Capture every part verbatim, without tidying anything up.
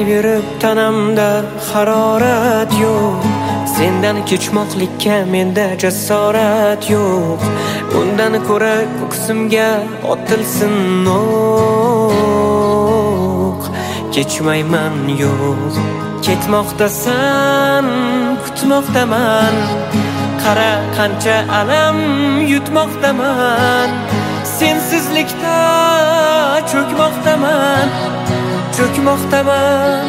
Titravurib tanamda harorat yo'q. Sendan kechmoqlikka menda jasorat yo'q. Undan ko'ra ko'ksimga otilsin o'q. Kechmayman yo'q. Ketmoqdasan, kutmoqdaman. Qara qancha alam yutmoqdaman. Sensizlikda cho'kmoqdaman, cho'kmoqdaman.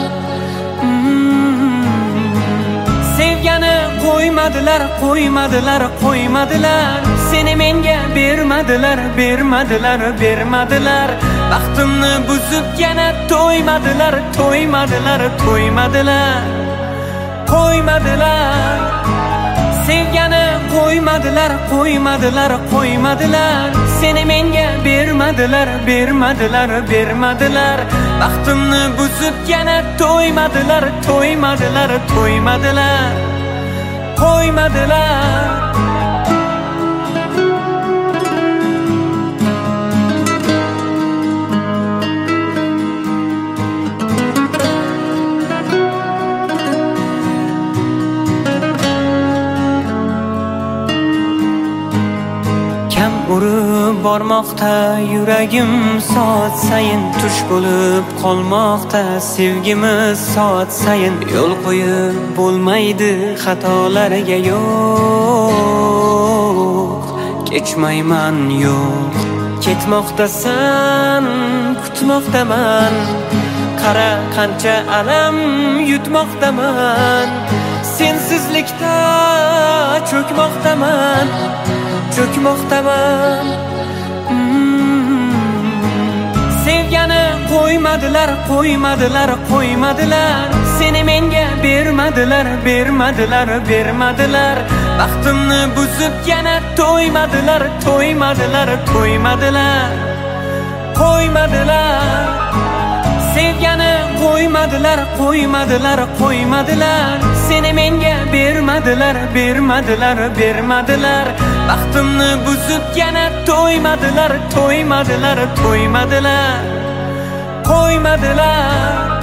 Sevgani qo'ymadilar, qo'ymadilar, qo'ymadilar. Seni menga bermadilar, bermadilar, bermadilar. Baxtimni buzib yana to'ymadilar, to'ymadilar, to'ymadilar. Qo'ymadilar. Sevgani qo'ymadilar, qo'ymadilar, qo'ymadilar. Seni menga bermadilar, bermadilar, bermadilar. Baxtimni buzib yana to'ymadilar, to'ymadilar, to'ymadilar. Qo'ymadilar. Urib bormoqda yuragim soat sayin tush bo'lib qolmoqda. Sevgimiz soat sayin yo'l qo'yib bo'lmaydi xatolarga yo'q. Kechmayman yo'q. Ketmoqdasan, kutmoqdaman. Qara qancha alam yutmoqdaman. Sensizlikda cho'kmoqdaman, cho'kmoqdaman. Sevgani qo'ymadilar, qo'ymadilar, qo'ymadilar. Seni menga bermadilar, bermadilar, bermadilar. Baxtimni buzib yana to'ymadilar, to'ymadilar, to'ymadilar. Qo'ymadilar. Sevgani qo'ymadilar, qo'ymadilar, qo'ymadilar. Seni menga bermadilar, bermadilar, bermadilar. Baxtimni buzib yana to'ymadilar, to'ymadilar, to'ymadilar. Qo'ymadilar.